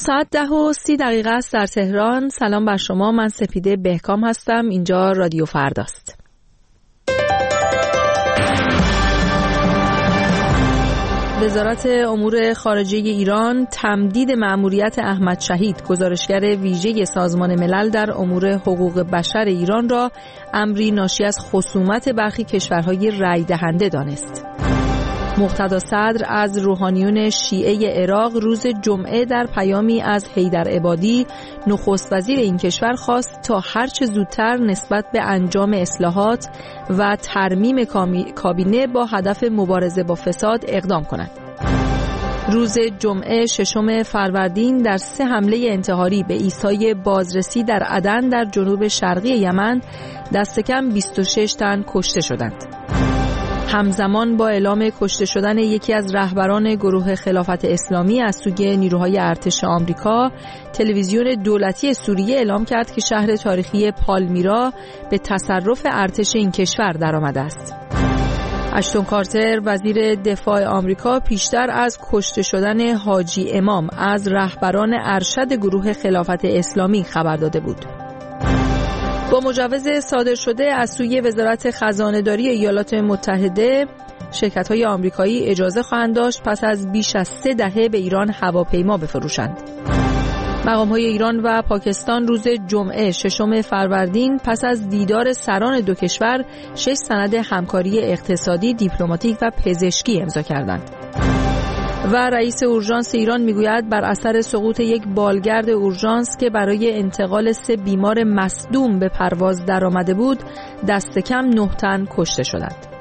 ساعت 10:30 است در تهران. سلام بر شما، من سپیده بهکام هستم. اینجا رادیو فرداست. وزارت امور خارجه ایران تمدید مأموریت احمد شهید، گزارشگر ویژه سازمان ملل در امور حقوق بشر ایران را امری ناشی از خصومت برخی کشورهای رای دهنده دانست. مقتدا صدر از روحانیون شیعه عراق روز جمعه در پیامی از حیدر عبادی نخست وزیر این کشور خواست تا هرچه زودتر نسبت به انجام اصلاحات و ترمیم کابینه با هدف مبارزه با فساد اقدام کند. روز جمعه 6 فروردین در 3 حمله انتحاری به عیسای بازرسی در عدن در جنوب شرقی یمن دست کم 26 تن کشته شدند. همزمان با اعلام کشته شدن یکی از رهبران گروه خلافت اسلامی از سوی نیروهای ارتش آمریکا، تلویزیون دولتی سوریه اعلام کرد که شهر تاریخی پالمیرا به تصرف ارتش این کشور درآمده است. اشتون کارتر وزیر دفاع آمریکا پیشتر از کشته شدن حاجی امام از رهبران ارشد گروه خلافت اسلامی خبر داده بود. با مجوز صادر شده از سوی وزارت خزانه‌داری ایالات متحده، شرکت‌های آمریکایی اجازه خواهند داشت پس از بیش از 3 دهه به ایران هواپیما بفروشند. مقام‌های ایران و پاکستان روز جمعه 6 فروردین پس از دیدار سران دو کشور 6 سند همکاری اقتصادی، دیپلماتیک و پزشکی امضا کردند. و رئیس اورژانس ایران میگوید بر اثر سقوط یک بالگرد اورژانس که برای انتقال 3 بیمار مصدوم به پرواز درآمده بود، دست کم 9 تن کشته شدند.